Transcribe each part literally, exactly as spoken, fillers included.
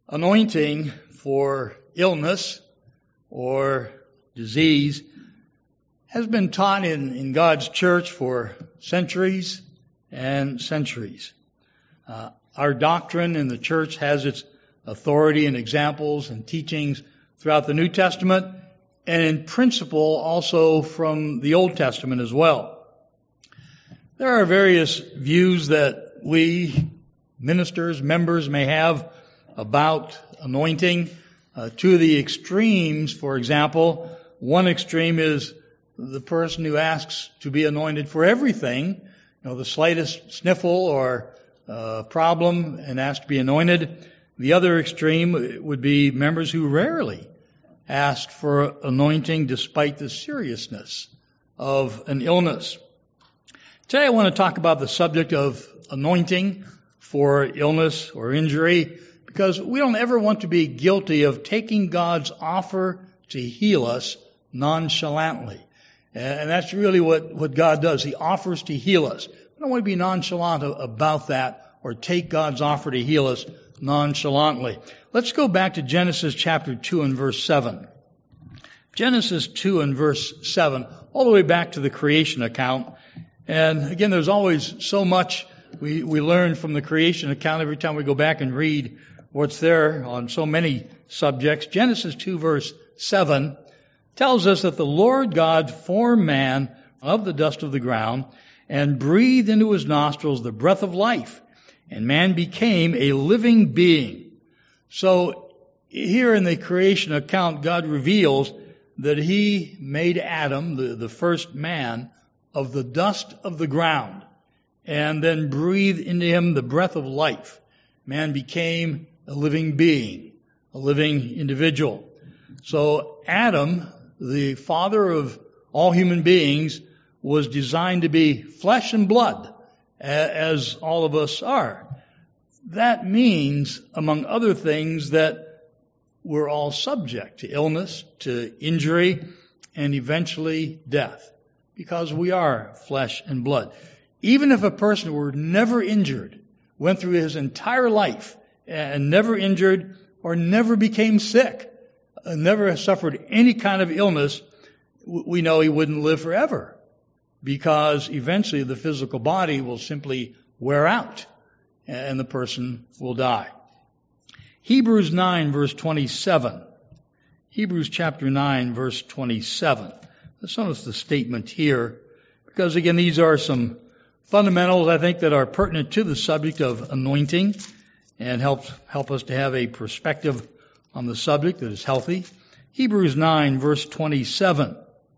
Anointing for illness or disease has been taught in, in God's church for centuries and centuries. Uh, our doctrine in the church has its authority and examples and teachings throughout the New Testament and in principle also from the Old Testament as well. There are various views that we ministers, members may have about anointing. Uh, to the extremes, for example, one extreme is the person who asks to be anointed for everything, you know, the slightest sniffle or uh, problem and ask to be anointed. The other extreme would be members who rarely ask for anointing despite the seriousness of an illness. Today I want to talk about the subject of anointing for illness or injury, because we don't ever want to be guilty of taking God's offer to heal us nonchalantly. And that's really what, what God does. He offers to heal us. We don't want to be nonchalant about that or take God's offer to heal us nonchalantly. Let's go back to Genesis chapter two and verse seven. Genesis two and verse seven, all the way back to the creation account. And again, there's always so much we, we learn from the creation account every time we go back and read what's there on so many subjects. Genesis two verse seven tells us that the Lord God formed man of the dust of the ground and breathed into his nostrils the breath of life, and man became a living being. So here in the creation account, God reveals that he made Adam, the, the first man, of the dust of the ground, and then breathed into him the breath of life. Man became a living being, a living individual. So Adam, the father of all human beings, was designed to be flesh and blood, as all of us are. That means, among other things, that we're all subject to illness, to injury, and eventually death, because we are flesh and blood. Even if a person were never injured, went through his entire life and never injured or never became sick, never suffered any kind of illness, we know he wouldn't live forever, because eventually the physical body will simply wear out and the person will die. Hebrews nine verse twenty-seven. Hebrews chapter nine verse twenty-seven. Let's notice the statement here, because again, these are some fundamentals, I think, that are pertinent to the subject of anointing and help, help us to have a perspective on the subject that is healthy. Hebrews nine verse twenty-seven.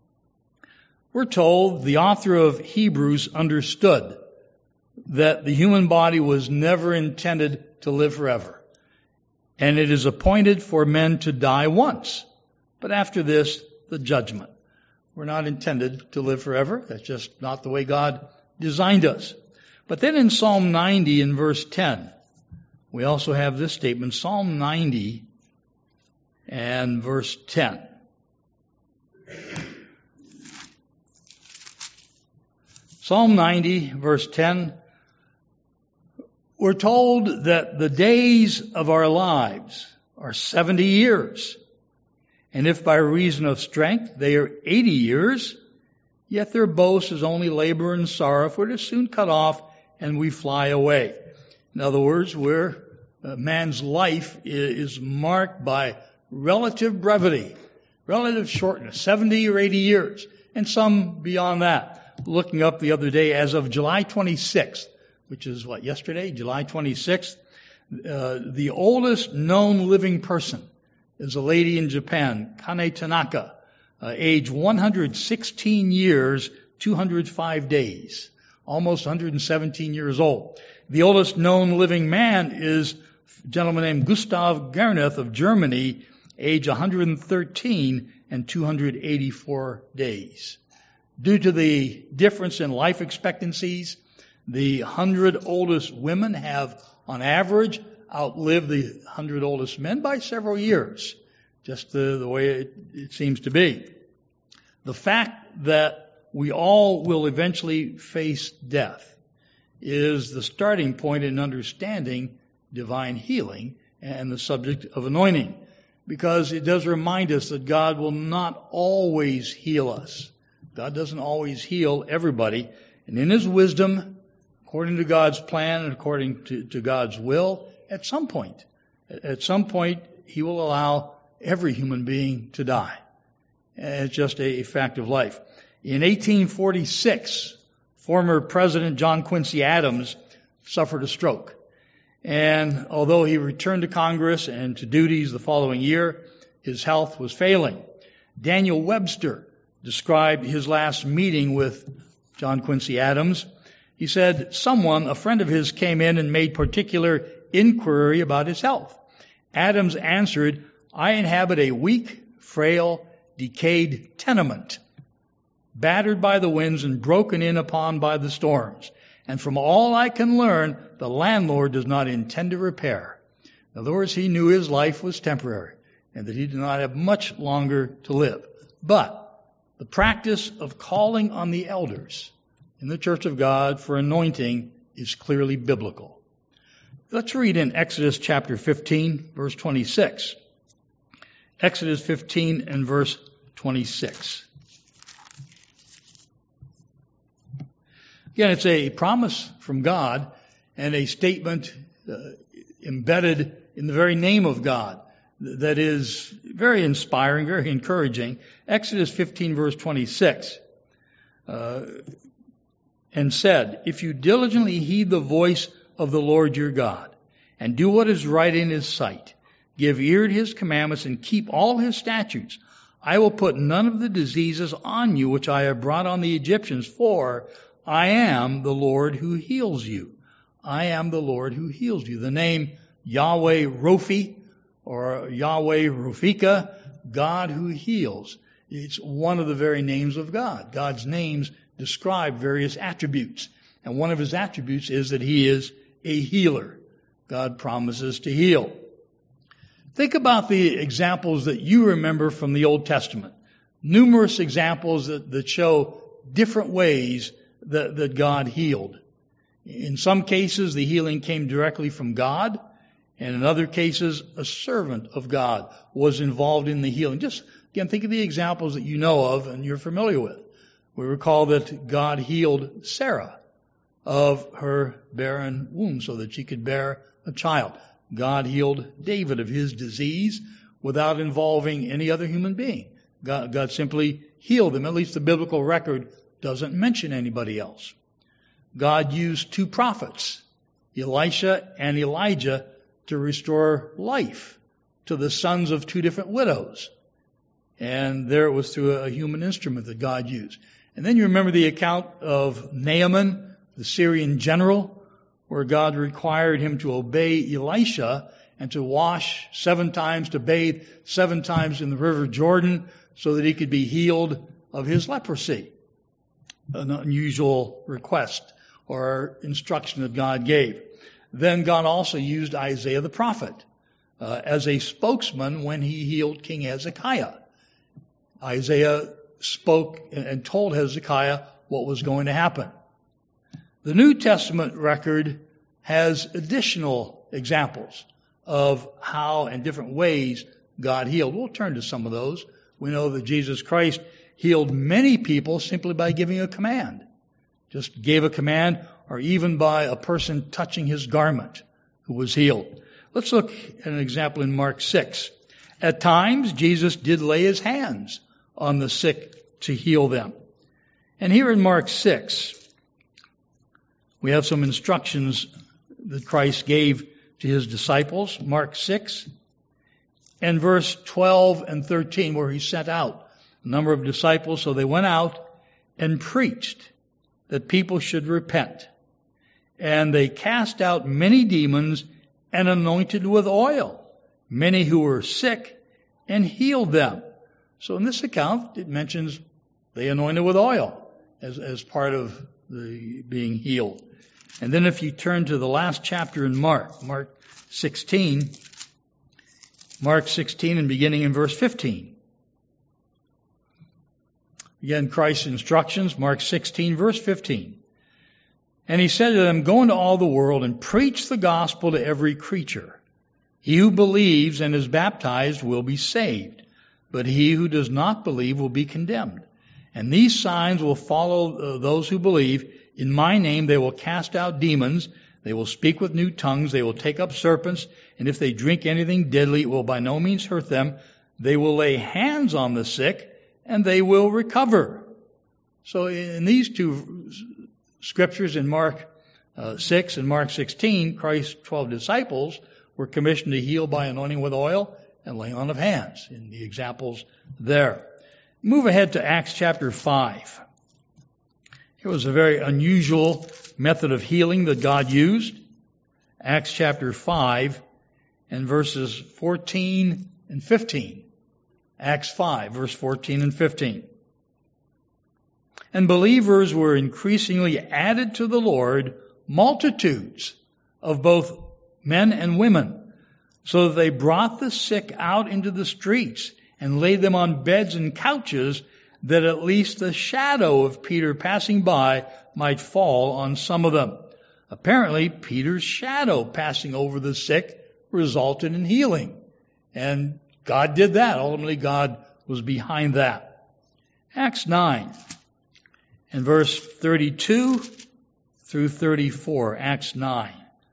We're told the author of Hebrews understood that the human body was never intended to live forever. And it is appointed for men to die once, but after this, the judgment. We're not intended to live forever. That's just not the way God designed us. But then in Psalm ninety in verse ten, we also have this statement, Psalm ninety and verse ten. Psalm ninety verse ten, we're told that the days of our lives are seventy years. And if by reason of strength they are eighty years, yet their boast is only labor and sorrow, for it is soon cut off and we fly away. In other words, where uh, man's life is, is marked by relative brevity, relative shortness, seventy or eighty years, and some beyond that. Looking up the other day, as of July twenty-sixth, which is what, yesterday, July twenty-sixth, uh, the oldest known living person is a lady in Japan, Kane Tanaka, uh, age one hundred sixteen years, two hundred five days, almost one hundred seventeen years old. The oldest known living man is a gentleman named Gustav Gerneth of Germany, age one hundred thirteen and two hundred eighty-four days. Due to the difference in life expectancies, the hundred oldest women have, on average, outlived the hundred oldest men by several years, just the, the way it, it seems to be. The fact that we all will eventually face death is the starting point in understanding divine healing and the subject of anointing, because it does remind us that God will not always heal us. God doesn't always heal everybody. And in His wisdom, according to God's plan and according to, to God's will, at some point, at some point, He will allow every human being to die. And it's just a, a fact of life. In eighteen forty-six, former President John Quincy Adams suffered a stroke. And although he returned to Congress and to duties the following year, his health was failing. Daniel Webster described his last meeting with John Quincy Adams. He said, someone, a friend of his, came in and made particular inquiry about his health. Adams answered, I inhabit a weak, frail, decayed tenement, battered by the winds and broken in upon by the storms. And from all I can learn, the landlord does not intend to repair. In other words, he knew his life was temporary and that he did not have much longer to live. But the practice of calling on the elders in the Church of God for anointing is clearly biblical. Let's read in Exodus chapter fifteen, verse twenty-six. Exodus fifteen and verse twenty-six. Again, it's a promise from God and a statement uh, embedded in the very name of God that is very inspiring, very encouraging. Exodus fifteen, verse twenty-six, uh, and said, if you diligently heed the voice of the Lord your God, and do what is right in His sight, give ear to His commandments, and keep all His statutes, I will put none of the diseases on you which I have brought on the Egyptians, for I am the Lord who heals you. I am the Lord who heals you. The name Yahweh Rophi, or Yahweh Rophika, God who heals. It's one of the very names of God. God's names describe various attributes. And one of His attributes is that He is a healer. God promises to heal. Think about the examples that you remember from the Old Testament. Numerous examples that, that show different ways that, that God healed. In some cases, the healing came directly from God. And in other cases, a servant of God was involved in the healing. Just, again, think of the examples that you know of and you're familiar with. We recall that God healed Sarah of her barren womb so that she could bear a child. God healed David of his disease without involving any other human being. God, God simply healed him. At least the biblical record doesn't mention anybody else. God used two prophets, Elisha and Elijah, to restore life to the sons of two different widows. And there it was through a human instrument that God used. And then you remember the account of Naaman, the Syrian general, where God required him to obey Elisha and to wash seven times, to bathe seven times in the river Jordan so that he could be healed of his leprosy. An unusual request or instruction that God gave. Then God also used Isaiah the prophet uh, as a spokesman when He healed King Hezekiah. Isaiah spoke and told Hezekiah what was going to happen. The New Testament record has additional examples of how and different ways God healed. We'll turn to some of those. We know that Jesus Christ healed many people simply by giving a command. Just gave a command, or even by a person touching His garment who was healed. Let's look at an example in Mark six. At times, Jesus did lay His hands on the sick to heal them. And here in Mark six, we have some instructions that Christ gave to His disciples. Mark six and verse twelve and thirteen, where He sent out a number of disciples. So they went out and preached that people should repent. And they cast out many demons and anointed with oil many who were sick and healed them. So in this account, it mentions they anointed with oil as, as part of the being healed. And then if you turn to the last chapter in Mark, Mark sixteen, Mark sixteen and beginning in verse fifteen. Again, Christ's instructions, Mark sixteen, verse fifteen. And He said to them, go into all the world and preach the gospel to every creature. He who believes and is baptized will be saved, but he who does not believe will be condemned. And these signs will follow uh, those who believe. In my name they will cast out demons. They will speak with new tongues. They will take up serpents. And if they drink anything deadly, it will by no means hurt them. They will lay hands on the sick, and they will recover. So in these two scriptures, in Mark uh, six and Mark sixteen, Christ's twelve disciples were commissioned to heal by anointing with oil and laying on of hands, in the examples there. Move ahead to Acts chapter five. It was a very unusual method of healing that God used. Acts chapter five and verses fourteen and fifteen. Acts five, verse fourteen and fifteen. And believers were increasingly added to the Lord, multitudes of both men and women, so that they brought the sick out into the streets and laid them on beds and couches, that at least the shadow of Peter passing by might fall on some of them. Apparently, Peter's shadow passing over the sick resulted in healing. And God did that. Ultimately, God was behind that. Acts nine and verse thirty-two through thirty-four. Acts nine.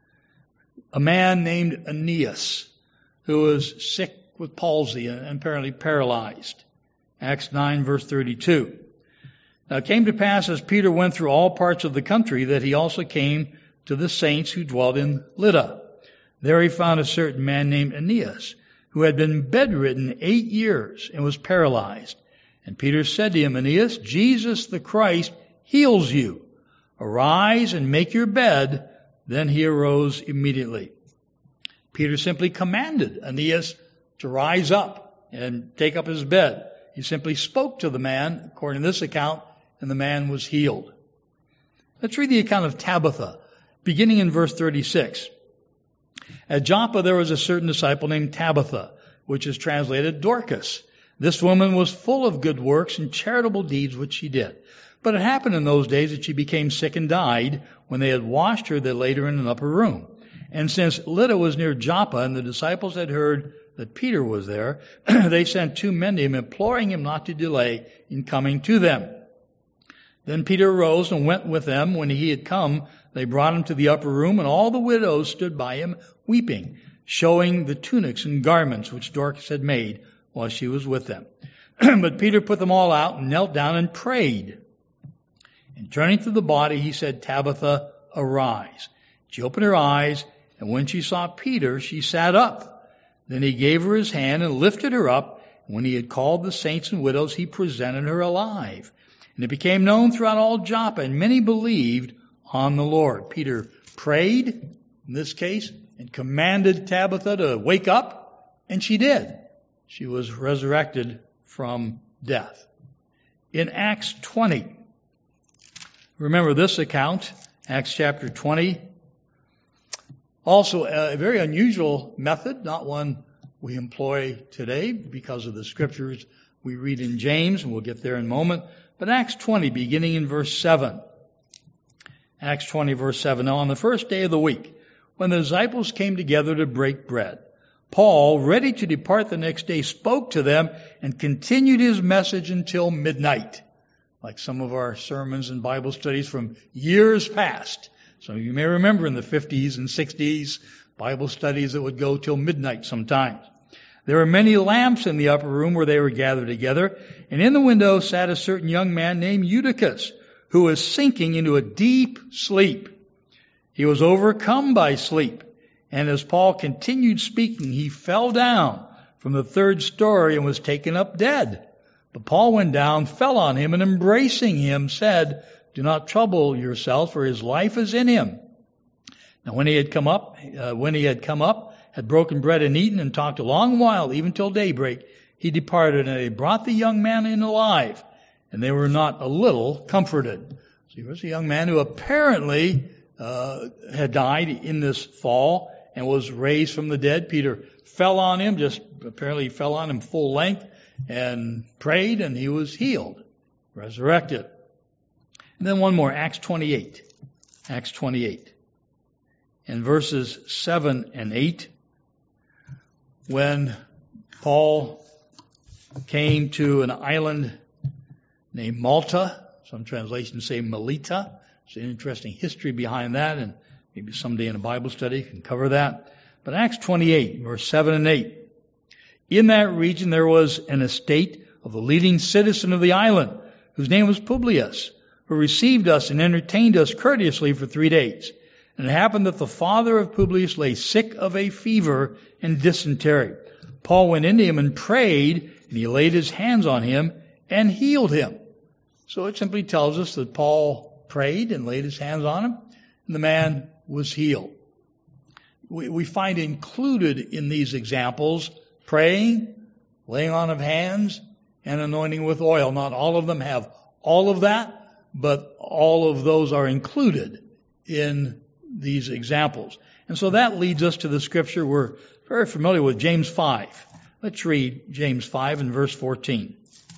A man named Aeneas, who was sick with palsy and apparently paralyzed. Acts nine, verse thirty-two. Now it came to pass, as Peter went through all parts of the country, that he also came to the saints who dwelt in Lydda. There he found a certain man named Aeneas, who had been bedridden eight years and was paralyzed. And Peter said to him, Aeneas, Jesus the Christ heals you. Arise and make your bed. Then he arose immediately. Peter simply commanded Aeneas to rise up and take up his bed. He simply spoke to the man, according to this account, and the man was healed. Let's read the account of Tabitha, beginning in verse thirty-six. At Joppa there was a certain disciple named Tabitha, which is translated Dorcas. This woman was full of good works and charitable deeds which she did. But it happened in those days that she became sick and died. When they had washed her, they laid her in an upper room. And since Lydda was near Joppa, and the disciples had heard that Peter was there, they sent two men to him, imploring him not to delay in coming to them. Then Peter arose and went with them. When he had come, they brought him to the upper room, and all the widows stood by him, weeping, showing the tunics and garments which Dorcas had made while she was with them. But Peter put them all out and knelt down and prayed. And turning to the body, he said, Tabitha, arise. She opened her eyes, and when she saw Peter, she sat up. Then he gave her his hand and lifted her up. When he had called the saints and widows, he presented her alive. And it became known throughout all Joppa, and many believed on the Lord. Peter prayed, in this case, and commanded Tabitha to wake up, and she did. She was resurrected from death. In Acts twenty, remember this account, Acts chapter twenty. Also a very unusual method, not one we employ today because of the scriptures we read in James, and we'll get there in a moment. But Acts twenty, beginning in verse seven. Acts twenty, verse seven. Now on the first day of the week, when the disciples came together to break bread, Paul, ready to depart the next day, spoke to them and continued his message until midnight. Like some of our sermons and Bible studies from years past. So you may remember in the fifties and sixties, Bible studies that would go till midnight sometimes. There were many lamps in the upper room where they were gathered together, and in the window sat a certain young man named Eutychus, who was sinking into a deep sleep. He was overcome by sleep, and as Paul continued speaking, he fell down from the third story and was taken up dead. But Paul went down, fell on him, and embracing him said, Do not trouble yourself, for his life is in him. Now when he had come up, uh, when he had come up, had broken bread and eaten, and talked a long while, even till daybreak, he departed, and they brought the young man in alive, and they were not a little comforted. So he was a young man who apparently uh, had died in this fall and was raised from the dead. Peter fell on him, just apparently fell on him full length, and prayed, and he was healed, resurrected. And then one more, Acts twenty-eight. Acts twenty-eight. In verses seven and eight. when Paul came to an island named Malta. Some translations say Melita. There's an interesting history behind that, and maybe someday in a Bible study can cover that. But Acts twenty-eight, verse seven and eight. In that region there was an estate of the leading citizen of the island, whose name was Publius, who received us and entertained us courteously for three days. And it happened that the father of Publius lay sick of a fever and dysentery. Paul went into him and prayed, and he laid his hands on him and healed him. So it simply tells us that Paul prayed and laid his hands on him, and the man was healed. We, we find included in these examples praying, laying on of hands, and anointing with oil. Not all of them have all of that, but all of those are included in these examples. And so that leads us to the scripture we're very familiar with, James five. Let's read James five and verse fourteen.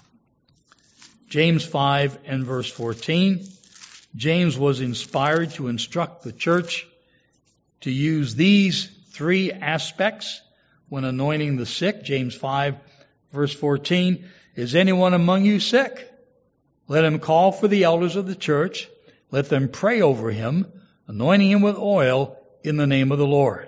James five and verse fourteen. James was inspired to instruct the church to use these three aspects when anointing the sick. James five, verse fourteen. Is anyone among you sick? Let him call for the elders of the church. Let them pray over him, anointing him with oil in the name of the Lord.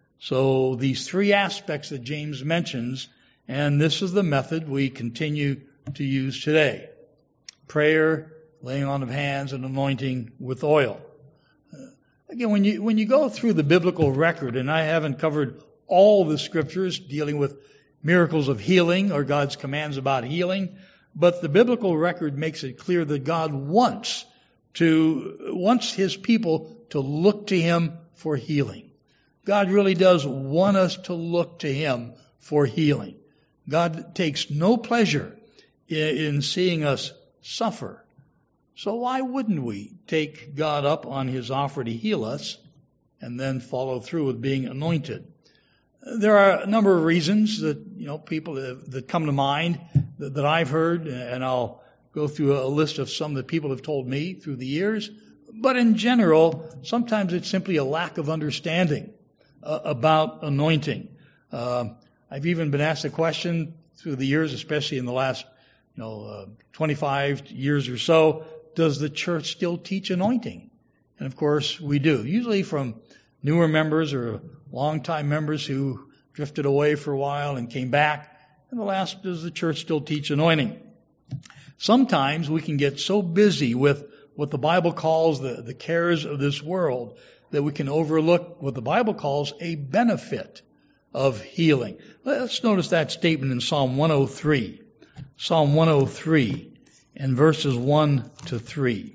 So these three aspects that James mentions, and this is the method we continue to use today. Prayer, laying on of hands, and anointing with oil. Uh, again, when you when you go through the biblical record, and I haven't covered all the scriptures dealing with miracles of healing or God's commands about healing, but the biblical record makes it clear that God wants to wants His people to look to Him for healing. God really does want us to look to Him for healing. God takes no pleasure in, in seeing us suffer. So why wouldn't we take God up on His offer to heal us and then follow through with being anointed? There are a number of reasons that, you know, people that, that come to mind that, that I've heard, and I'll go through a list of some that people have told me through the years. But in general, sometimes it's simply a lack of understanding uh, about anointing. Uh, I've even been asked a question through the years, especially in the last, you know, uh, twenty-five years or so, does the church still teach anointing? And of course we do. Usually from newer members or long-time members who drifted away for a while and came back. And the last, does the church still teach anointing? Sometimes we can get so busy with what the Bible calls the, the cares of this world that we can overlook what the Bible calls a benefit of healing. Let's notice that statement in Psalm one oh three. Psalm one oh three and verses one to three.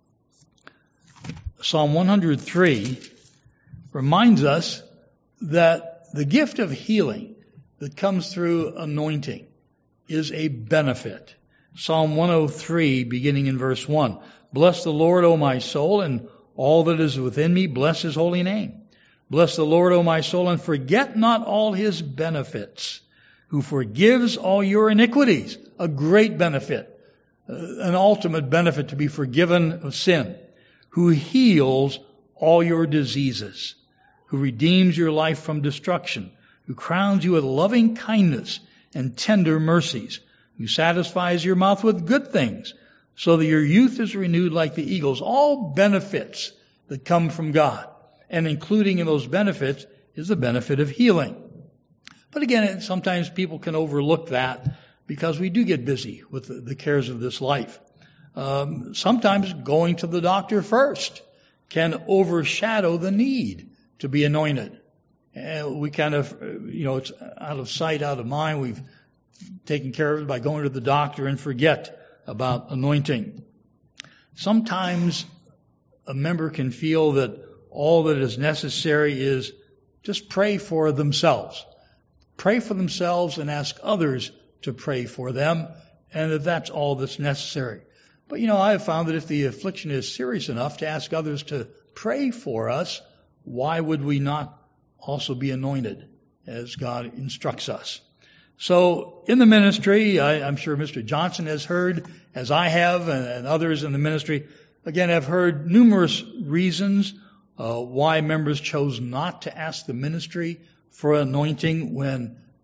Psalm one hundred three reminds us that the gift of healing that comes through anointing is a benefit. Psalm one oh three, beginning in verse one. Bless the Lord, O my soul, and all that is within me, bless His holy name. Bless the Lord, O my soul, and forget not all His benefits, who forgives all your iniquities. A great benefit, uh, an ultimate benefit to be forgiven of sin. Who heals all your diseases, who redeems your life from destruction, who crowns you with loving kindness and tender mercies, who satisfies your mouth with good things, so that your youth is renewed like the eagles. All benefits that come from God. And including in those benefits is the benefit of healing. But again, sometimes people can overlook that because we do get busy with the, the cares of this life. Um, sometimes going to the doctor first can overshadow the need to be anointed. And we kind of, you know, it's out of sight, out of mind. We've taken care of it by going to the doctor and forget about anointing. Sometimes a member can feel that all that is necessary is just pray for themselves. Pray for themselves and ask others to pray for them, and that that's all that's necessary. But, you know, I have found that if the affliction is serious enough to ask others to pray for us, why would we not also be anointed as God instructs us? So in the ministry, I, I'm sure Mister Johnson has heard, as I have, and, and others in the ministry, again, have heard numerous reasons uh, why members chose not to ask the ministry for anointing when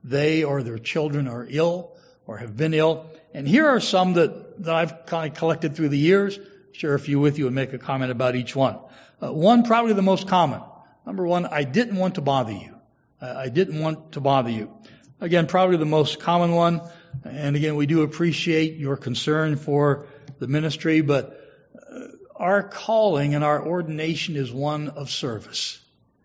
they or their children are ill or have been ill. And here are some that, that I've kind of collected through the years. Share a few with you and make a comment about each one. Uh, one, probably the most common. Number one, I didn't want to bother you. Uh, I didn't want to bother you. Again, probably the most common one. And again, we do appreciate your concern for the ministry, but uh, our calling and our ordination is one of service.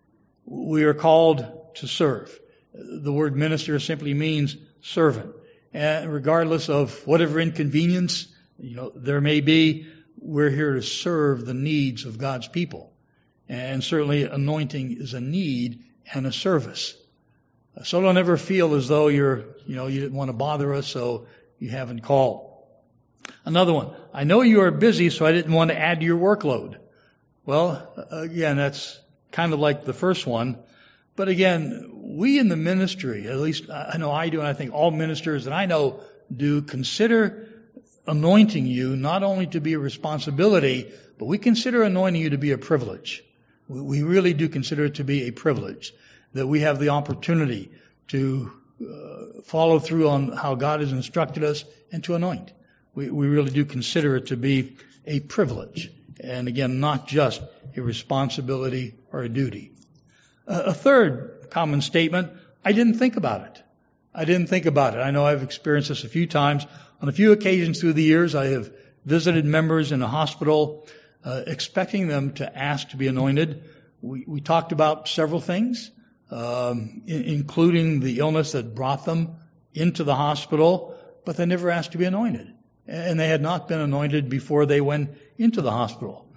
We are called to serve. The word minister simply means servant. And regardless of whatever inconvenience, you know, there may be, we're here to serve the needs of God's people. And certainly anointing is a need and a service. So don't ever feel as though you're, you know, you didn't want to bother us, so you haven't called. Another one. I know you are busy, so I didn't want to add to your workload. Well, again, that's kind of like the first one. But again, we in the ministry, at least I know I do, and I think all ministers that I know do, consider anointing you not only to be a responsibility, but we consider anointing you to be a privilege. We really do consider it to be a privilege that we have the opportunity to uh, follow through on how God has instructed us and to anoint. We, we really do consider it to be a privilege. And again, not just a responsibility or a duty. Uh, a third common statement, I didn't think about it. I didn't think about it. I know I've experienced this a few times. On a few occasions through the years, I have visited members in a hospital uh, expecting them to ask to be anointed. We, we talked about several things, um, in, including the illness that brought them into the hospital, but they never asked to be anointed. And they had not been anointed before they went into the hospital.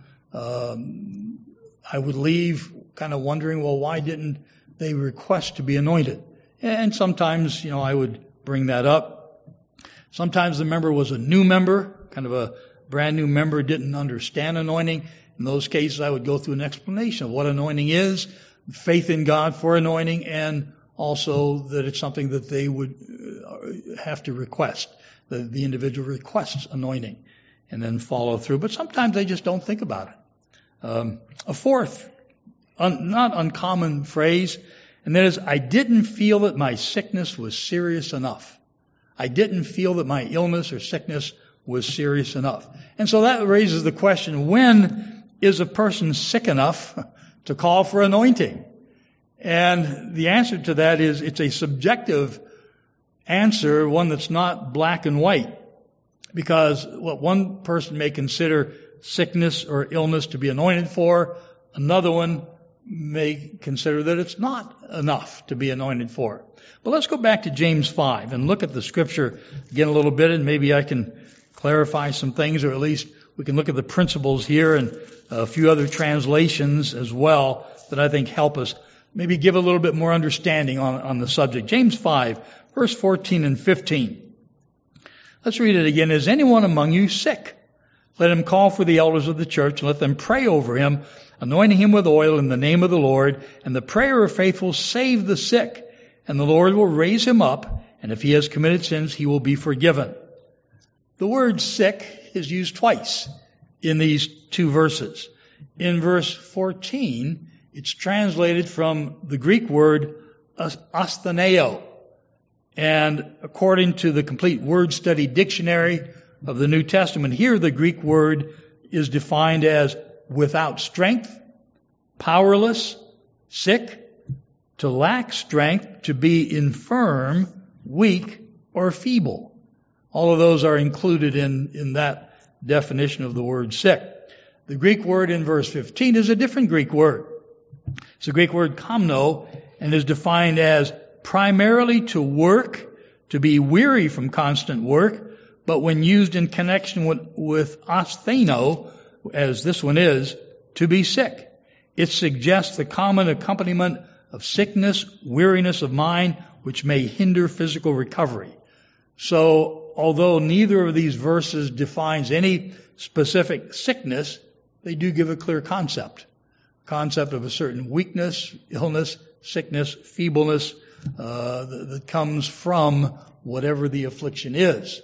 Um, I would leave kind of wondering, well, why didn't they request to be anointed? And sometimes, you know, I would bring that up. Sometimes the member was a new member, kind of a brand new member, didn't understand anointing. In those cases, I would go through an explanation of what anointing is, faith in God for anointing, and also that it's something that they would have to request. The, the individual requests anointing and then follow through. But sometimes they just don't think about it. Um, a fourth, un, not uncommon phrase, and that is, I didn't feel that my sickness was serious enough. I didn't feel that my illness or sickness was serious enough. And so that raises the question, when is a person sick enough to call for anointing? And the answer to that is, it's a subjective answer, one that's not black and white. Because what one person may consider sickness or illness to be anointed for, another one may consider that it's not enough to be anointed for. But let's go back to James five and look at the scripture again a little bit, and maybe I can clarify some things, or at least we can look at the principles here and a few other translations as well that I think help us maybe give a little bit more understanding on, on the subject. James five, verse fourteen and fifteen. Let's read it again. Is anyone among you sick? Let him call for the elders of the church and let them pray over him, anointing him with oil in the name of the Lord. And the prayer of faith will save the sick, and the Lord will raise him up. And if he has committed sins, he will be forgiven. The word sick is used twice in these two verses. In verse fourteen, it's translated from the Greek word astheneo. And according to the Complete Word Study Dictionary of the New Testament, here the Greek word is defined as without strength, powerless, sick, to lack strength, to be infirm, weak, or feeble. All of those are included in, in that definition of the word sick. The Greek word in verse fifteen is a different Greek word. It's a Greek word kamno, and is defined as primarily to work, to be weary from constant work, but when used in connection with, with astheno, as this one is, to be sick. It suggests the common accompaniment of sickness, weariness of mind, which may hinder physical recovery. So, although neither of these verses defines any specific sickness, they do give a clear concept. Concept of a certain weakness, illness, sickness, feebleness, uh, that, that comes from whatever the affliction is.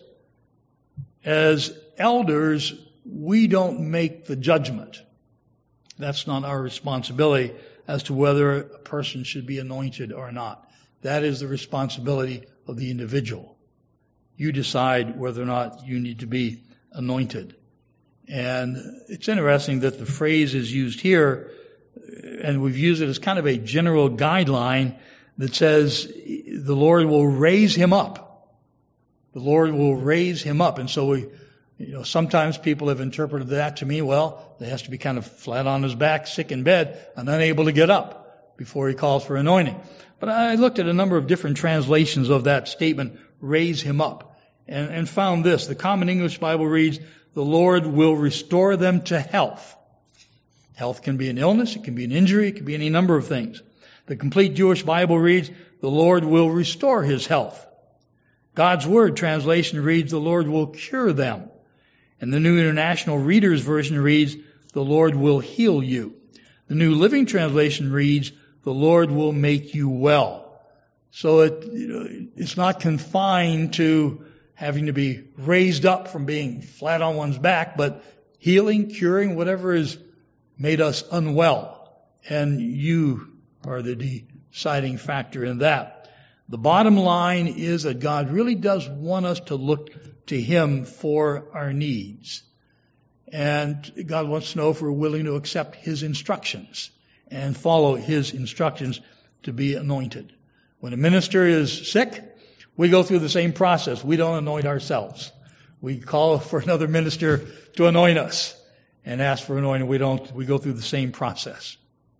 As elders, we don't make the judgment. That's not our responsibility as to whether a person should be anointed or not. that is the responsibility of the individual. You decide whether or not you need to be anointed. And it's interesting that the phrase is used here, and we've used it as kind of a general guideline that says the Lord will raise him up. The Lord will raise him up. And so we, you know, sometimes people have interpreted that to mean, well, he has to be kind of flat on his back, sick in bed, and unable to get up before he calls for anointing. But I looked at a number of different translations of that statement, raise him up, and, and found this. The Common English Bible reads, the Lord will restore them to health. Health can be an illness, it can be an injury, it can be any number of things. The Complete Jewish Bible reads, the Lord will restore his health. God's Word translation reads, the Lord will cure them. And the New International Reader's Version reads, the Lord will heal you. The New Living Translation reads, the Lord will make you well. So it, you know, it's not confined to having to be raised up from being flat on one's back, but healing, curing, whatever has made us unwell. And you are the deciding factor in that. The bottom line is that God really does want us to look to Him for our needs. And God wants to know if we're willing to accept His instructions and follow His instructions to be anointed. When a minister is sick, we go through the same process. We don't anoint ourselves. We call for another minister to anoint us and ask for anointing. We don't, we go through the same process.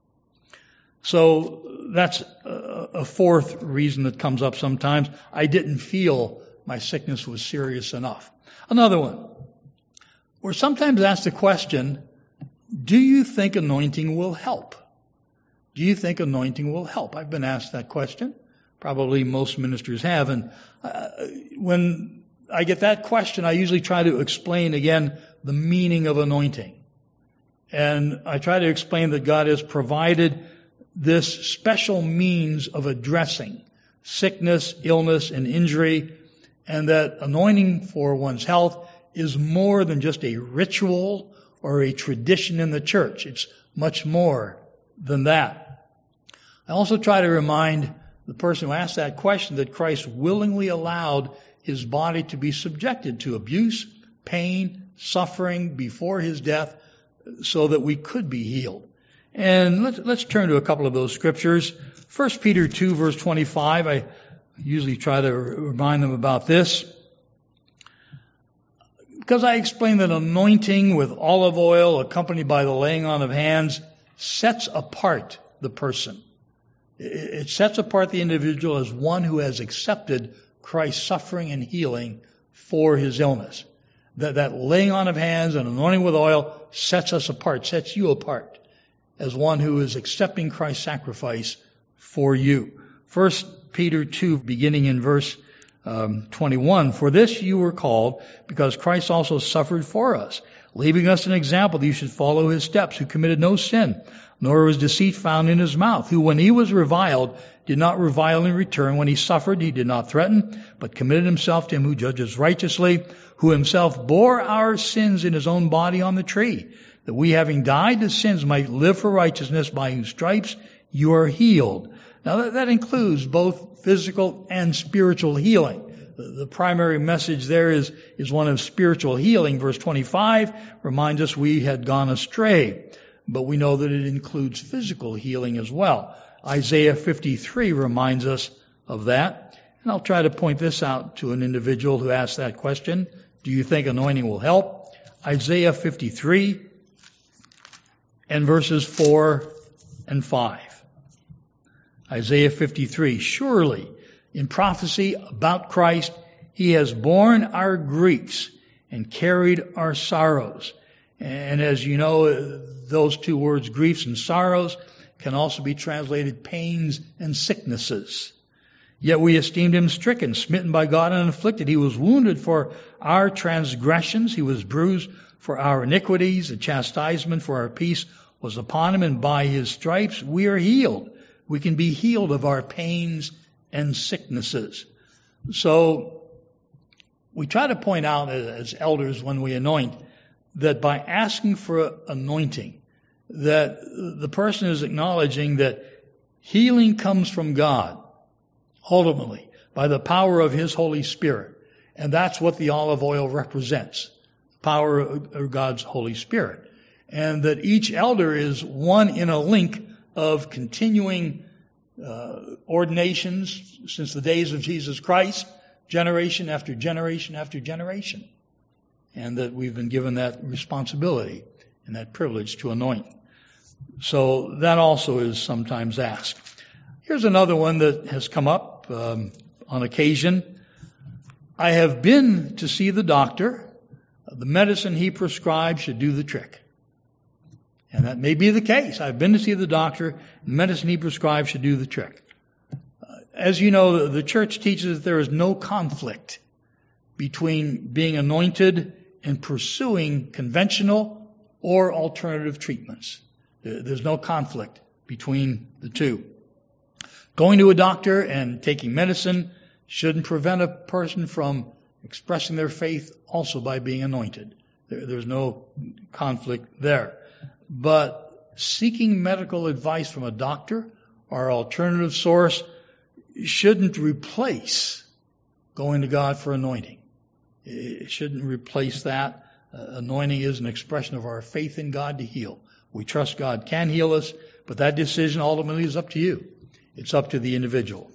So that's a fourth reason that comes up sometimes. I didn't feel my sickness was serious enough. Another one. We're sometimes asked the question, do you think anointing will help? Do you think anointing will help? I've been asked that question. Probably most ministers have. And uh, when I get that question, I usually try to explain again the meaning of anointing. And I try to explain that God has provided this special means of addressing sickness, illness, and injury, and that anointing for one's health is more than just a ritual or a tradition in the church. It's much more than that. I also try to remind the person who asked that question that Christ willingly allowed His body to be subjected to abuse, pain, suffering before His death so that we could be healed. And let's, let's turn to a couple of those scriptures. First Peter two, verse twenty-five. I usually try to remind them about this. Because I explained that anointing with olive oil accompanied by the laying on of hands sets apart the person. It sets apart the individual as one who has accepted Christ's suffering and healing for his illness. That, that laying on of hands and anointing with oil sets us apart, sets you apart as one who is accepting Christ's sacrifice for you. First Peter two, beginning in verse um, twenty-one, for this you were called, because Christ also suffered for us, leaving us an example that you should follow His steps, who committed no sin, nor was deceit found in His mouth, who when He was reviled, did not revile in return. When He suffered, He did not threaten, but committed Himself to Him who judges righteously, who Himself bore our sins in His own body on the tree, that we, having died to sins, might live for righteousness, by whose stripes you are healed. Now that, that includes both physical and spiritual healing. The, the primary message there is, is one of spiritual healing. Verse twenty-five reminds us we had gone astray, but we know that it includes physical healing as well. Isaiah fifty-three reminds us of that. And I'll try to point this out to an individual who asked that question. Do you think anointing will help? Isaiah fifty-three and verses four and five. Isaiah fifty-three, surely in prophecy about Christ, He has borne our griefs and carried our sorrows. And as you know, those two words, griefs and sorrows, can also be translated pains and sicknesses. Yet we esteemed Him stricken, smitten by God, and afflicted. He was wounded for our transgressions. He was bruised for our iniquities. The chastisement for our peace was upon Him, and by His stripes we are healed. We can be healed of our pains and sicknesses. So we try to point out as elders when we anoint that by asking for anointing, that the person is acknowledging that healing comes from God. ultimately, by the power of His Holy Spirit. And that's what the olive oil represents, the power of God's Holy Spirit. And that each elder is one in a link of continuing uh, ordinations since the days of Jesus Christ, generation after generation after generation. And that we've been given that responsibility and that privilege to anoint. So that also is sometimes asked. Here's another one that has come up um, on occasion. I have been to see the doctor. The medicine he prescribed should do the trick. And that may be the case. I've been to see the doctor. The medicine he prescribed should do the trick. Uh, as you know, the church teaches that there is no conflict between being anointed and pursuing conventional or alternative treatments. There's no conflict between the two. Going to a doctor and taking medicine shouldn't prevent a person from expressing their faith also by being anointed. There, there's no conflict there. But seeking medical advice from a doctor or alternative source shouldn't replace going to God for anointing. It shouldn't replace that. Uh, anointing is an expression of our faith in God to heal. We trust God can heal us, but that decision ultimately is up to you. It's up to the individual.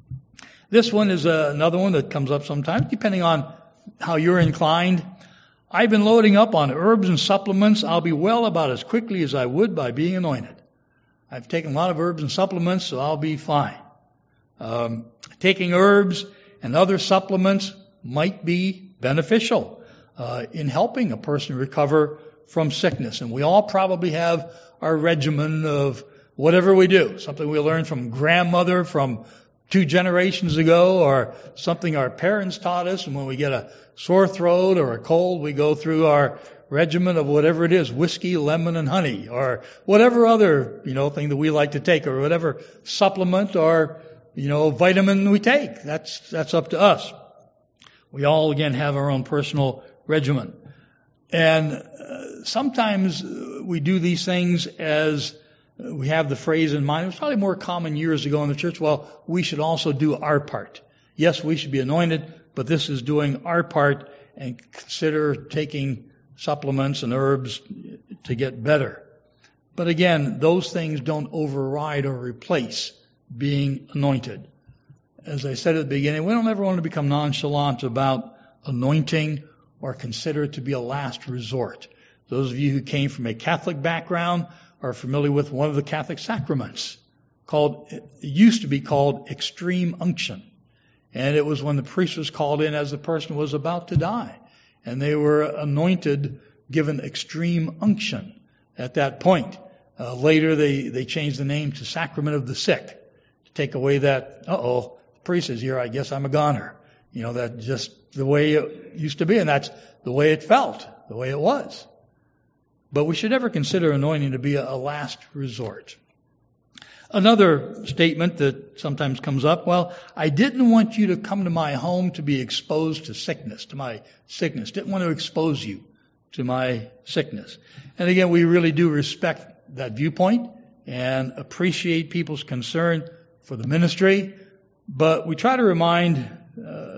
This one is uh, another one that comes up sometimes, depending on how you're inclined. I've been loading up on herbs and supplements. I'll be well about as quickly as I would by being anointed. I've taken a lot of herbs and supplements, so I'll be fine. Um, taking herbs and other supplements might be beneficial uh, in helping a person recover from sickness. And we all probably have our regimen of whatever we do. Something we learned from grandmother from two generations ago, or something our parents taught us. And when we get a sore throat or a cold, we go through our regimen of whatever it is, whiskey, lemon, and honey, or whatever other, you know, thing that we like to take, or whatever supplement or, you know, vitamin we take. That's, that's up to us. We all, again, have our own personal regimen. And uh, sometimes we do these things as we have the phrase in mind. It was probably more common years ago in the church. Well, we should also do our part. Yes, we should be anointed, but this is doing our part, and consider taking supplements and herbs to get better. But again, those things don't override or replace being anointed. As I said at the beginning, we don't ever want to become nonchalant about anointing or consider it to be a last resort. Those of you who came from a Catholic background are familiar with one of the Catholic sacraments called, it used to be called extreme unction. And it was when the priest was called in as the person was about to die. And they were anointed, given extreme unction at that point. Uh, later they, they changed the name to Sacrament of the Sick to take away that, uh-oh, the priest is here, I guess I'm a goner. You know, that's just the way it used to be, and that's the way it felt, the way it was. But we should never consider anointing to be a, a last resort. Another statement that sometimes comes up, well, I didn't want you to come to my home to be exposed to sickness, to my sickness. Didn't want to expose you to my sickness. And again, we really do respect that viewpoint and appreciate people's concern for the ministry. But we try to remind uh,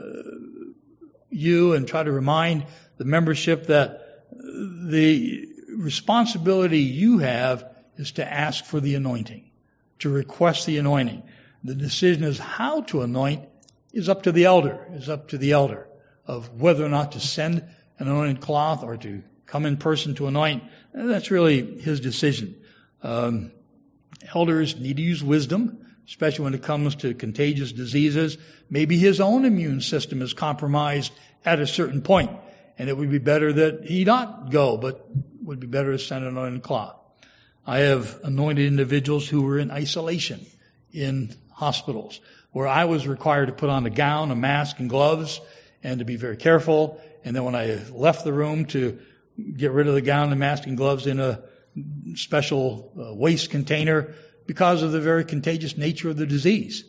you and try to remind the membership that the responsibility you have is to ask for the anointing, to request the anointing. The decision is how to anoint is up to the elder, is up to the elder of whether or not to send an anointed cloth or to come in person to anoint. And that's really his decision. Um, elders need to use wisdom, especially when it comes to contagious diseases. Maybe his own immune system is compromised at a certain point, and it would be better that he not go, but would be better to send an anointed cloth. I have anointed individuals who were in isolation in hospitals, where I was required to put on a gown, a mask, and gloves, and to be very careful. And then when I left the room, to get rid of the gown, the mask, and gloves in a special uh, waste container because of the very contagious nature of the disease.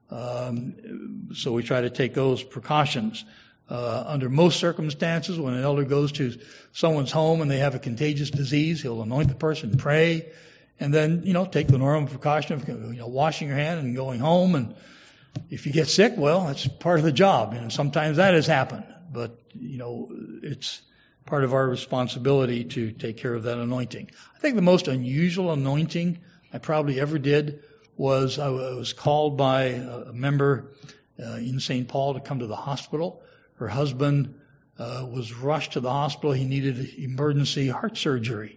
Um, so we try to take those precautions. Uh, under most circumstances, when an elder goes to someone's home and they have a contagious disease, he'll anoint the person, pray, and then, you know, take the normal precaution of, you know, washing your hand and going home and if you get sick, well, that's part of the job. And sometimes that has happened. But, you know, it's part of our responsibility to take care of that anointing. I think the most unusual anointing I probably ever did was I was called by a member uh, in Saint Paul to come to the hospital. Her husband uh, was rushed to the hospital. He needed emergency heart surgery.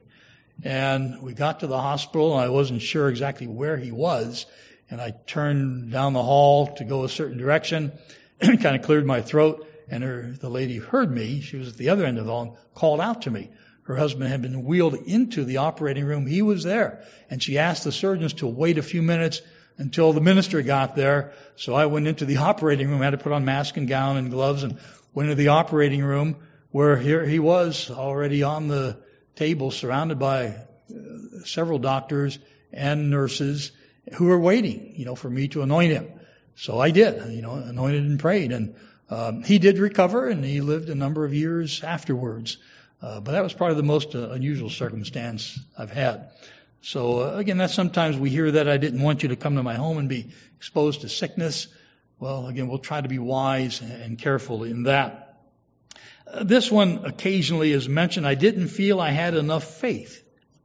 And we got to the hospital, and I wasn't sure exactly where he was. And I turned down the hall to go a certain direction, kind of cleared my throat, and her, the lady heard me. She was at the other end of the hall and called out to me. Her husband had been wheeled into the operating room. He was there. And she asked the surgeons to wait a few minutes until the minister got there. So I went into the operating room, had to put on mask and gown and gloves, and went into the operating room where here he was already on the table surrounded by uh, several doctors and nurses who were waiting, you know, for me to anoint him. So I did, you know, anointed and prayed. And um, he did recover, and he lived a number of years afterwards. Uh, but that was probably the most uh, unusual circumstance I've had. So uh, again, that's sometimes we hear that I didn't want you to come to my home and be exposed to sickness. Well, again, we'll try to be wise and careful in that. Uh, this one occasionally is mentioned. I didn't feel I had enough faith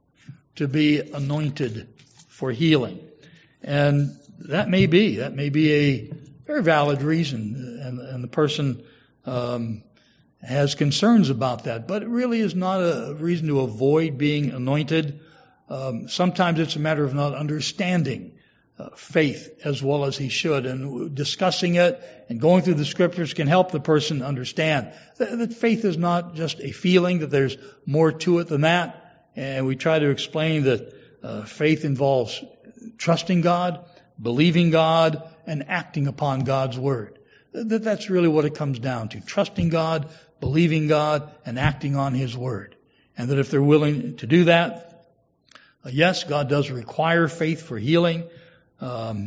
to be anointed for healing. And that may be, that may be a very valid reason. And, and the person um, has concerns about that. But it really is not a reason to avoid being anointed. Um, sometimes it's a matter of not understanding uh, faith as well as he should. And discussing it and going through the scriptures can help the person understand that, that faith is not just a feeling, that there's more to it than that. And we try to explain that uh, faith involves trusting God, believing God, and acting upon God's word. That that's really what it comes down to. Trusting God, believing God, and acting on his word. And that if they're willing to do that, uh, yes, God does require faith for healing, um,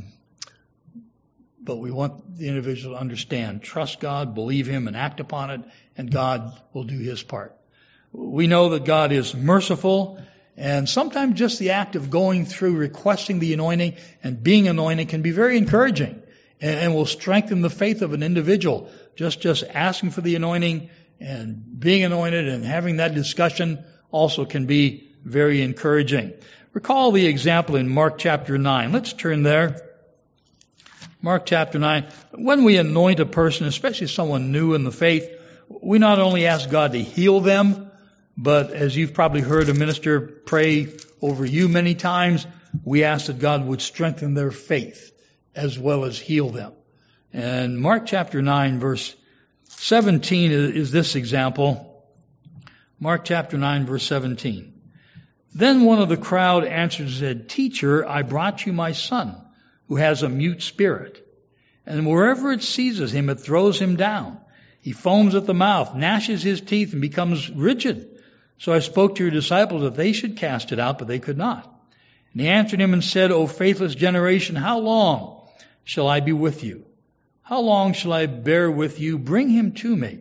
but we want the individual to understand, trust God, believe him, and act upon it, and God will do his part. We know that God is merciful, and sometimes just the act of going through requesting the anointing and being anointed can be very encouraging and, and will strengthen the faith of an individual. Just, just asking for the anointing and being anointed and having that discussion also can be very encouraging. Recall the example in Mark chapter nine. Let's turn there. Mark chapter nine. When we anoint a person, especially someone new in the faith, we not only ask God to heal them, but as you've probably heard a minister pray over you many times, we ask that God would strengthen their faith as well as heal them. And Mark chapter nine verse seventeen is this example. Mark chapter nine verse seventeen. Then one of the crowd answered and said, "Teacher, I brought you my son, who has a mute spirit. And wherever it seizes him, it throws him down. He foams at the mouth, gnashes his teeth, and becomes rigid. So I spoke to your disciples that they should cast it out, but they could not. And he answered him and said, O faithless generation, how long shall I be with you? How long shall I bear with you? Bring him to me."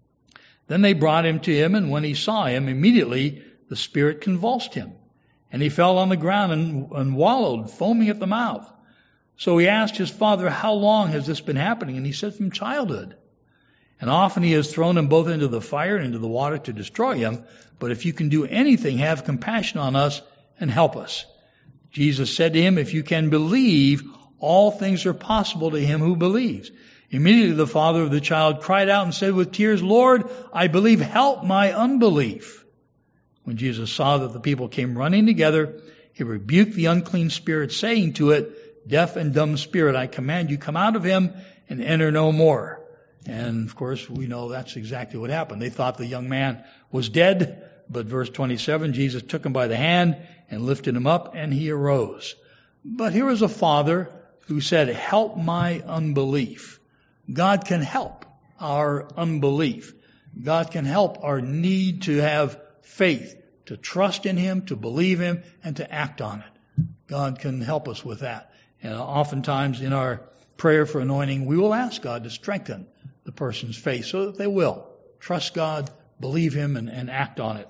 Then they brought him to him, and when he saw him, immediately the spirit convulsed him. And he fell on the ground and, and wallowed, foaming at the mouth. So he asked his father, "How long has this been happening?" And he said, "From childhood. And often he has thrown him both into the fire and into the water to destroy him. But if you can do anything, have compassion on us and help us." Jesus said to him, "If you can believe, all things are possible to him who believes." Immediately the father of the child cried out and said with tears, "Lord, I believe, help my unbelief." When Jesus saw that the people came running together, he rebuked the unclean spirit, saying to it, "Deaf and dumb spirit, I command you, come out of him and enter no more." And of course, we know that's exactly what happened. They thought the young man was dead, but verse twenty-seven, Jesus took him by the hand and lifted him up, and he arose. But here is a father who said, "Help my unbelief." God can help our unbelief. God can help our need to have faith, to trust in him, to believe him, and to act on it. God can help us with that. And oftentimes in our prayer for anointing, we will ask God to strengthen the person's faith so that they will trust God, believe him, and, and act on it.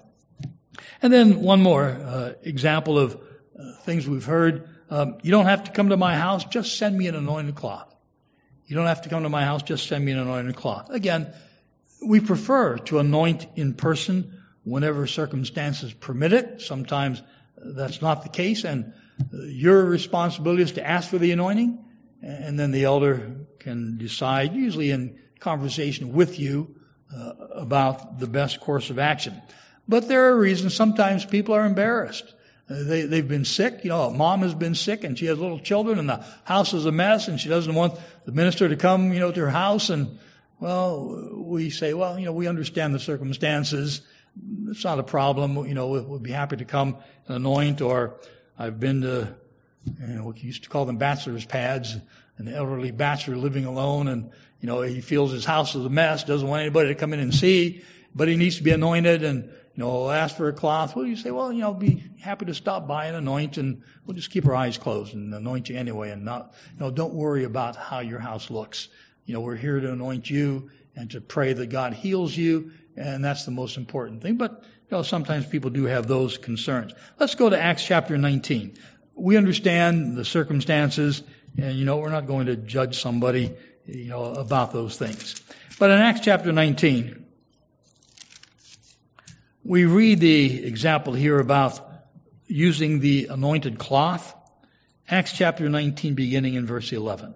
And then one more uh, example of uh, things we've heard. Um, you don't have to come to my house. Just send me an anointed cloth. You don't have to come to my house, just send me an anointed cloth. Again, we prefer to anoint in person whenever circumstances permit it. Sometimes that's not the case, and your responsibility is to ask for the anointing, and then the elder can decide, usually in conversation with you, uh, about the best course of action. But there are reasons. Sometimes people are embarrassed. Uh, they, they've been sick. You know, mom has been sick and she has little children and the house is a mess and she doesn't want the minister to come, you know, to her house. And, well, we say, well, you know, we understand the circumstances. It's not a problem. You know, we'll, we'll be happy to come and anoint. Or I've been to, you know, what you used to call them bachelor's pads, an elderly bachelor living alone, and, you know, he feels his house is a mess, doesn't want anybody to come in and see, but he needs to be anointed, and, you know, ask for a cloth. Well, you say, well, you know, be happy to stop by and anoint, and we'll just keep our eyes closed and anoint you anyway, and not, you know, don't worry about how your house looks. You know, we're here to anoint you and to pray that God heals you, and that's the most important thing. But, you know, sometimes people do have those concerns. Let's go to Acts chapter nineteen. We understand the circumstances, and, you know, we're not going to judge somebody, you know, about those things. But in Acts chapter nineteen, we read the example here about using the anointed cloth. Acts chapter nineteen, beginning in verse eleven.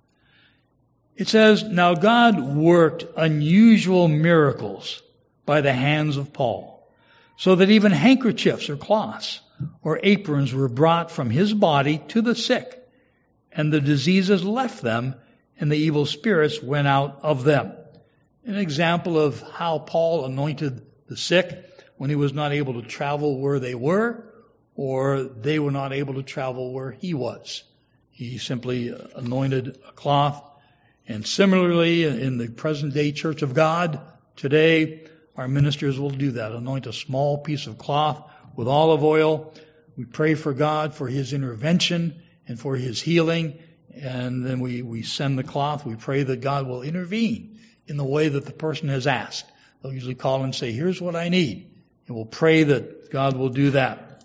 It says, "Now God worked unusual miracles by the hands of Paul, so that even handkerchiefs or cloths or aprons were brought from his body to the sick, and the diseases left them, and the evil spirits went out of them." An example of how Paul anointed the sick when he was not able to travel where they were, or they were not able to travel where he was. He simply anointed a cloth. And similarly, in the present day Church of God, today, our ministers will do that. Anoint a small piece of cloth with olive oil. We pray for God for his intervention and for his healing. And then we, we send the cloth. We pray that God will intervene in the way that the person has asked. They'll usually call and say, here's what I need. And we'll pray that God will do that.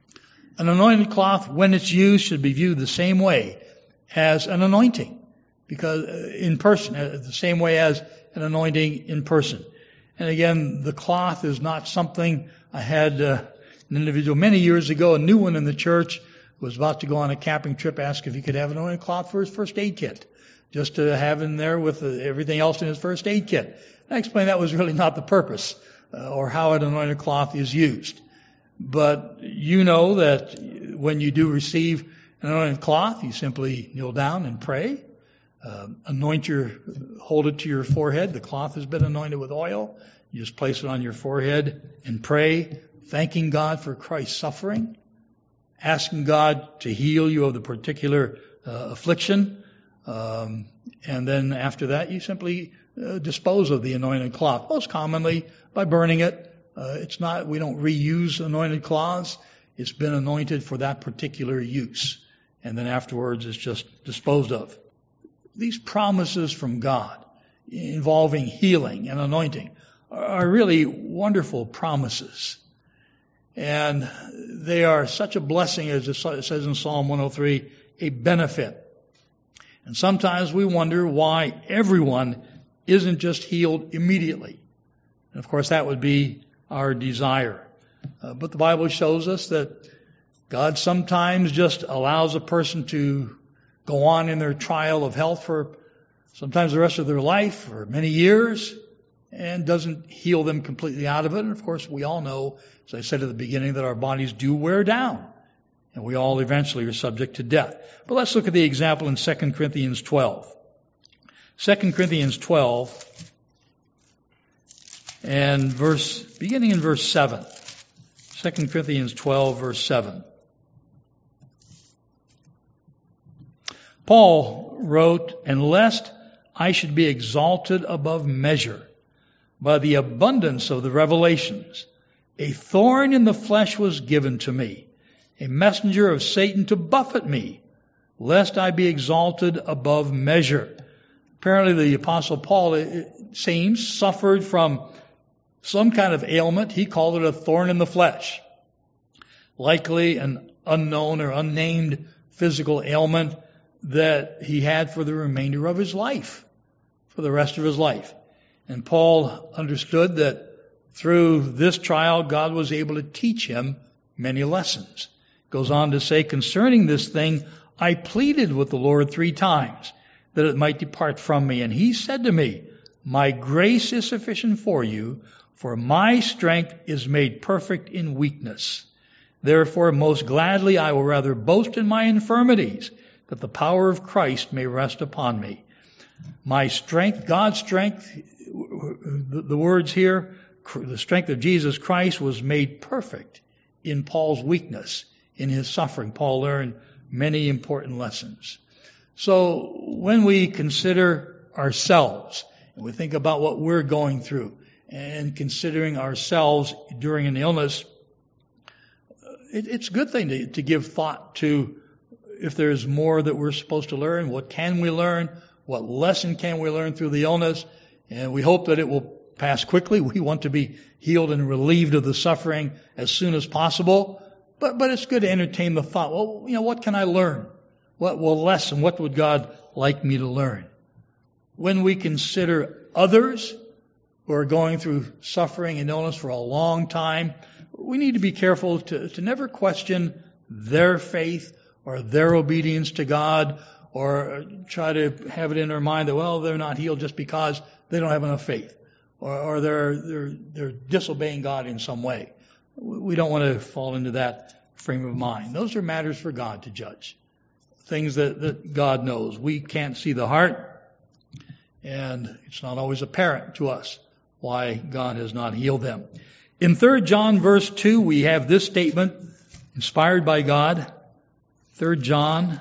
An anointed cloth, when it's used, should be viewed the same way as an anointing. Because in person, the same way as an anointing in person. And again, the cloth is not something. I had uh, an individual many years ago, a new one in the church, was about to go on a camping trip, asked if he could have an anointing cloth for his first aid kit, just to have in there with uh, everything else in his first aid kit. I explained that was really not the purpose uh, or how an anointed cloth is used. But you know that when you do receive an anointed cloth, you simply kneel down and pray. Uh, anoint your, hold it to your forehead. The cloth has been anointed with oil. You just place it on your forehead and pray, thanking God for Christ's suffering, asking God to heal you of the particular uh, affliction. Um, and then after that, you simply uh, dispose of the anointed cloth, most commonly by burning it. Uh, it's not, we don't reuse anointed cloths. It's been anointed for that particular use. And then afterwards, it's just disposed of. These promises from God involving healing and anointing are really wonderful promises. And they are such a blessing, as it says in Psalm one oh three, a benefit. And sometimes we wonder why everyone isn't just healed immediately. And of course, that would be our desire. Uh, but the Bible shows us that God sometimes just allows a person to go on in their trial of health for sometimes the rest of their life or many years, and doesn't heal them completely out of it. And of course, we all know, as I said at the beginning, that our bodies do wear down, and we all eventually are subject to death. But let's look at the example in Second Corinthians twelve. Second Corinthians twelve, and verse, beginning in verse seven. Second Corinthians twelve, verse seven. Paul wrote, "And lest I should be exalted above measure by the abundance of the revelations, a thorn in the flesh was given to me, a messenger of Satan to buffet me, lest I be exalted above measure." Apparently the Apostle Paul, it seems, suffered from some kind of ailment. He called it a thorn in the flesh. Likely an unknown or unnamed physical ailment that he had for the remainder of his life, for the rest of his life. And Paul understood that through this trial, God was able to teach him many lessons. Goes on to say, concerning this thing, I pleaded with the Lord three times that it might depart from me. And he said to me, my grace is sufficient for you, for my strength is made perfect in weakness. Therefore, most gladly I will rather boast in my infirmities, that the power of Christ may rest upon me. My strength, God's strength, the words here, the strength of Jesus Christ was made perfect in Paul's weakness, in his suffering. Paul learned many important lessons. So when we consider ourselves, and we think about what we're going through, and considering ourselves during an illness, it, it's a good thing to, to give thought to if there's more that we're supposed to learn. What can we learn? What lesson can we learn through the illness? And we hope that it will pass quickly. We want to be healed and relieved of the suffering as soon as possible. But but it's good to entertain the thought, well, you know, what can I learn? What will lesson? What would God like me to learn? When we consider others who are going through suffering and illness for a long time, we need to be careful to, to never question their faith or their obedience to God, or try to have it in our mind that, well, they're not healed just because they don't have enough faith, or, or they're, they're, they're disobeying God in some way. We don't want to fall into that frame of mind. Those are matters for God to judge. Things that, that God knows. We can't see the heart, and it's not always apparent to us why God has not healed them. In Third John verse two, we have this statement, inspired by God. Third John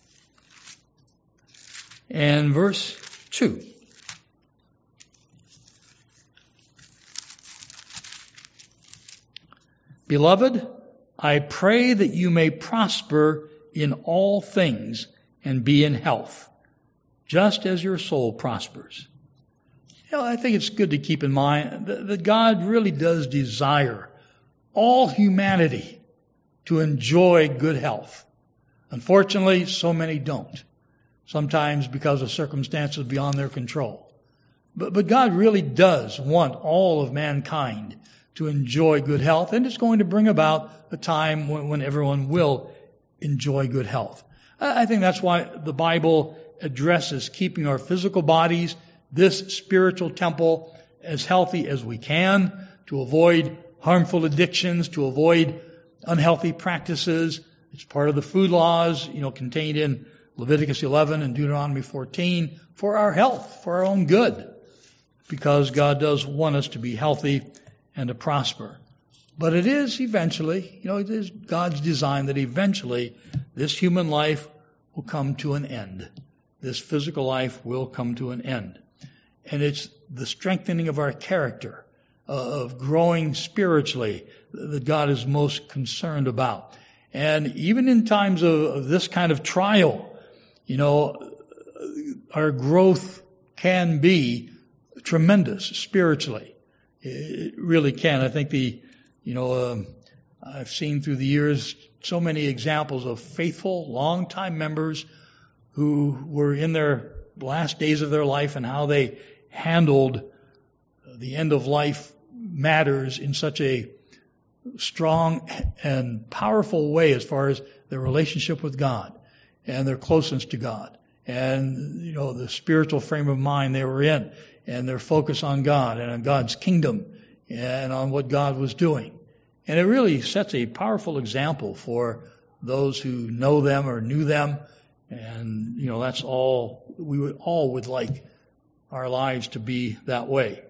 and verse two. Beloved, I pray that you may prosper in all things and be in health, just as your soul prospers. You know, I think it's good to keep in mind that, that God really does desire all humanity to enjoy good health. Unfortunately, so many don't. Sometimes because of circumstances beyond their control. But, but God really does want all of mankind to enjoy good health, and it's going to bring about a time when, when everyone will enjoy good health. I think that's why the Bible addresses keeping our physical bodies, this spiritual temple, as healthy as we can, to avoid harmful addictions, to avoid unhealthy practices. It's part of the food laws, you know, contained in Leviticus eleven and Deuteronomy fourteen, for our health, for our own good, because God does want us to be healthy and to prosper. But it is eventually, you know, it is God's design that eventually this human life will come to an end. This physical life will come to an end. And it's the strengthening of our character, uh, of growing spiritually, that God is most concerned about. And even in times of, of this kind of trial, you know, our growth can be tremendous spiritually. It really can. I think the, you know, um, I've seen through the years so many examples of faithful, long-time members who were in their last days of their life and how they handled the end-of-life matters in such a strong and powerful way as far as their relationship with God and their closeness to God and, you know, the spiritual frame of mind they were in and their focus on God and on God's kingdom and on what God was doing. And it really sets a powerful example for those who know them or knew them. And, you know, that's all, we would, all would like our lives to be that way.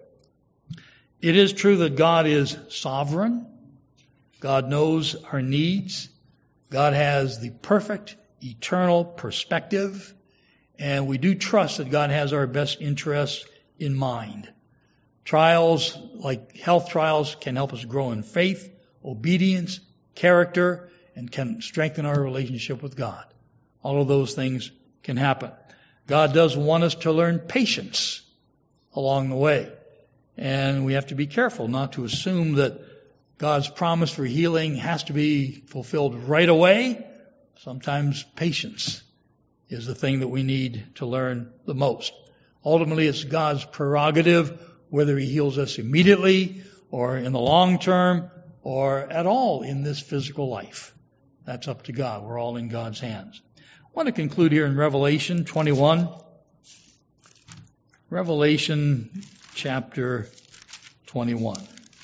It is true that God is sovereign. God knows our needs. God has the perfect, eternal perspective. And we do trust that God has our best interests in mind. Trials, like health trials, can help us grow in faith, obedience, character, and can strengthen our relationship with God. All of those things can happen. God does want us to learn patience along the way. And we have to be careful not to assume that God's promise for healing has to be fulfilled right away. Sometimes patience is the thing that we need to learn the most. Ultimately, it's God's prerogative whether He heals us immediately or in the long term or at all in this physical life. That's up to God. We're all in God's hands. I want to conclude here in Revelation twenty-one. Revelation chapter twenty-one.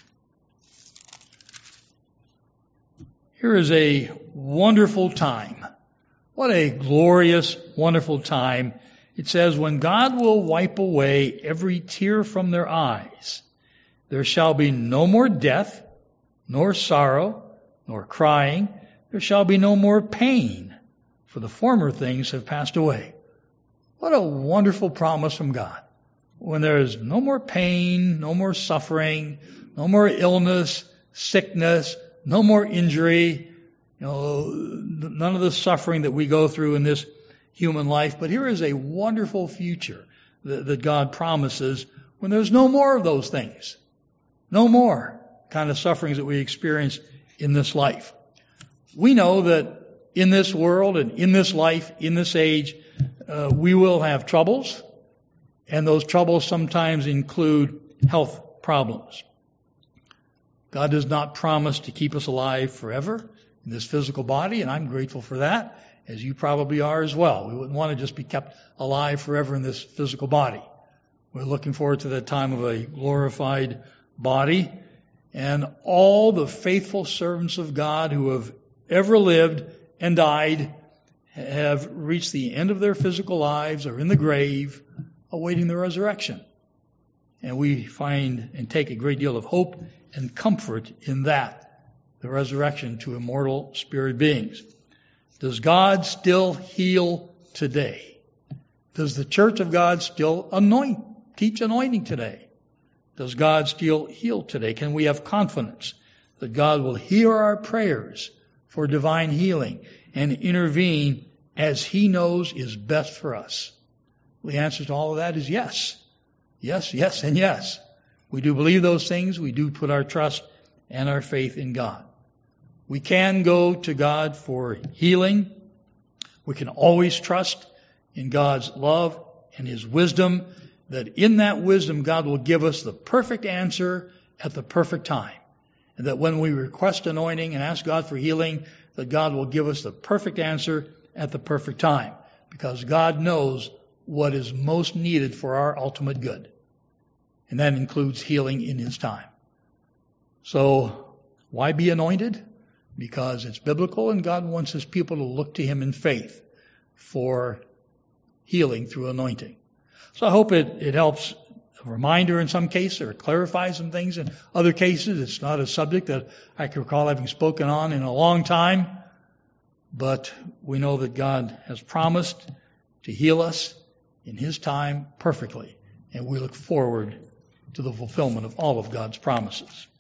Here is a wonderful time. What a glorious, wonderful time. It says, when God will wipe away every tear from their eyes, there shall be no more death, nor sorrow, nor crying. There shall be no more pain, for the former things have passed away. What a wonderful promise from God. When there is no more pain, no more suffering, no more illness, sickness, no more injury, you know, none of the suffering that we go through in this human life. But here is a wonderful future that, that God promises when there's no more of those things. No more kind of sufferings that we experience in this life. We know that in this world and in this life, in this age, uh, we will have troubles. And those troubles sometimes include health problems. God does not promise to keep us alive forever in this physical body, and I'm grateful for that, as you probably are as well. We wouldn't want to just be kept alive forever in this physical body. We're looking forward to that time of a glorified body. And all the faithful servants of God who have ever lived and died have reached the end of their physical lives or in the grave, awaiting the resurrection. And we find and take a great deal of hope and comfort in that, the resurrection to immortal spirit beings. Does God still heal today? Does the church of God still anoint, teach anointing today? Does God still heal today? Can we have confidence that God will hear our prayers for divine healing and intervene as He knows is best for us? The answer to all of that is yes. Yes, yes, and yes. We do believe those things. We do put our trust and our faith in God. We can go to God for healing. We can always trust in God's love and His wisdom, that in that wisdom God will give us the perfect answer at the perfect time. And that when we request anointing and ask God for healing, that God will give us the perfect answer at the perfect time. Because God knows what is most needed for our ultimate good. And that includes healing in His time. So, why be anointed? Because it's biblical and God wants His people to look to Him in faith for healing through anointing. So I hope it, it helps a reminder in some cases or clarifies some things. In other cases, it's not a subject that I can recall having spoken on in a long time. But we know that God has promised to heal us in His time perfectly. And we look forward to the fulfillment of all of God's promises.